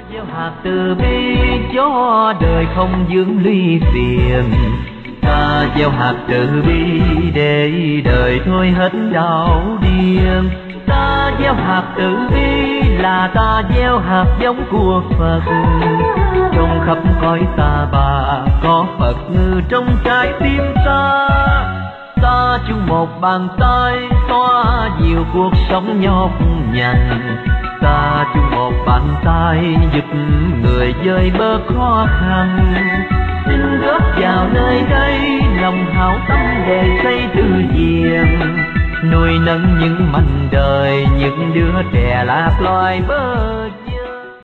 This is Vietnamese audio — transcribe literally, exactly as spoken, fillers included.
gieo hạt từ bi cho đời không vướng ly phiền. Ta gieo hạt từ bi để đời thôi hết đau điên. Ta gieo hạt từ bi là ta gieo hạt giống của Phật. Trong khắp cõi ta bà có Phật ngự trong trái tim ta. Ta chung một bàn tay xóa dịu cuộc sống nhọc nhằn. Ta chung một bàn tay giúp người vơi bớt khó khăn. Xin góp vào nơi đây lòng hảo tâm để xây từ thiện, nuôi nấng những mảnh đời những đứa trẻ lạc loài bơ